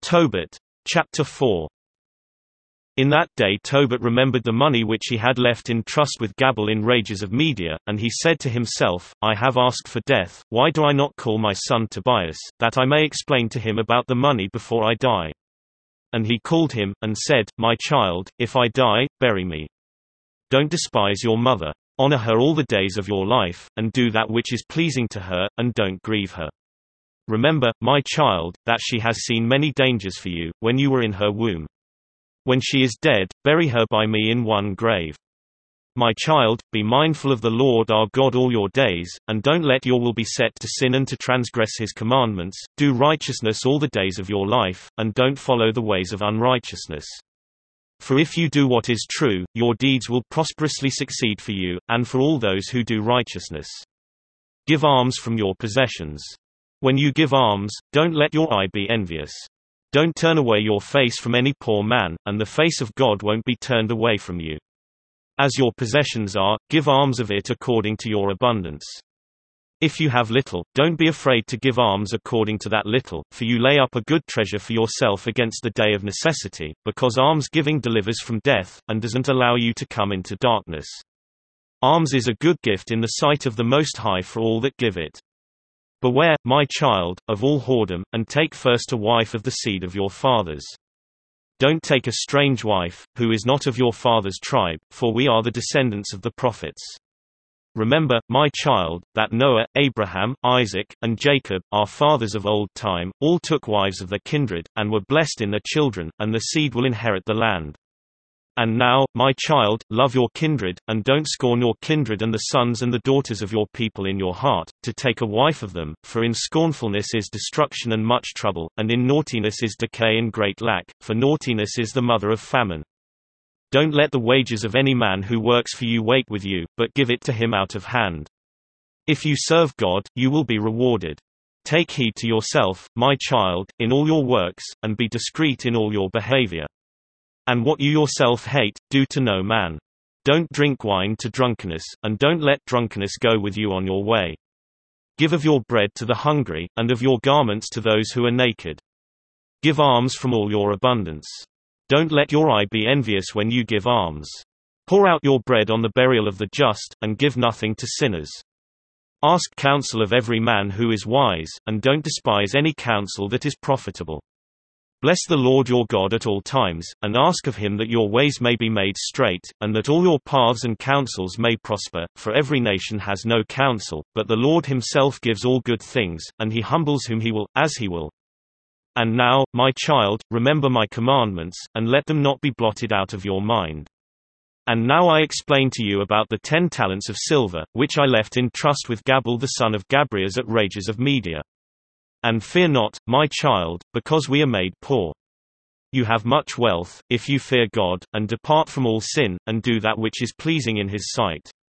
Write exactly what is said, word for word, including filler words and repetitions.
Tobit. Chapter four. In that day Tobit remembered the money which he had left in trust with Gabal in Rages of Media, and he said to himself, I have asked for death, why do I not call my son Tobias, that I may explain to him about the money before I die? And he called him, and said, My child, if I die, bury me. Don't despise your mother. Honor her all the days of your life, and do that which is pleasing to her, and don't grieve her. Remember, my child, that she has seen many dangers for you, when you were in her womb. When she is dead, bury her by me in one grave. My child, be mindful of the Lord our God all your days, and don't let your will be set to sin and to transgress his commandments. Do righteousness all the days of your life, and don't follow the ways of unrighteousness. For if you do what is true, your deeds will prosperously succeed for you, and for all those who do righteousness. Give alms from your possessions. When you give alms, don't let your eye be envious. Don't turn away your face from any poor man, and the face of God won't be turned away from you. As your possessions are, give alms of it according to your abundance. If you have little, don't be afraid to give alms according to that little, for you lay up a good treasure for yourself against the day of necessity, because alms-giving delivers from death, and doesn't allow you to come into darkness. Alms is a good gift in the sight of the Most High for all that give it. Beware, my child, of all whoredom, and take first a wife of the seed of your fathers. Don't take a strange wife, who is not of your father's tribe, for we are the descendants of the prophets. Remember, my child, that Noah, Abraham, Isaac, and Jacob, our fathers of old time, all took wives of their kindred, and were blessed in their children, and the seed will inherit the land. And now, my child, love your kindred, and don't scorn your kindred and the sons and the daughters of your people in your heart, to take a wife of them, for in scornfulness is destruction and much trouble, and in naughtiness is decay and great lack, for naughtiness is the mother of famine. Don't let the wages of any man who works for you wait with you, but give it to him out of hand. If you serve God, you will be rewarded. Take heed to yourself, my child, in all your works, and be discreet in all your behavior. And what you yourself hate, do to no man. Don't drink wine to drunkenness, and don't let drunkenness go with you on your way. Give of your bread to the hungry, and of your garments to those who are naked. Give alms from all your abundance. Don't let your eye be envious when you give alms. Pour out your bread on the burial of the just, and give nothing to sinners. Ask counsel of every man who is wise, and don't despise any counsel that is profitable. Bless the Lord your God at all times, and ask of him that your ways may be made straight, and that all your paths and counsels may prosper, for every nation has no counsel, but the Lord himself gives all good things, and he humbles whom he will, as he will. And now, my child, remember my commandments, and let them not be blotted out of your mind. And now I explain to you about the ten talents of silver, which I left in trust with Gabal the son of Gabrias at Rages of Media. And fear not, my child, because we are made poor. You have much wealth, if you fear God, and depart from all sin, and do that which is pleasing in his sight.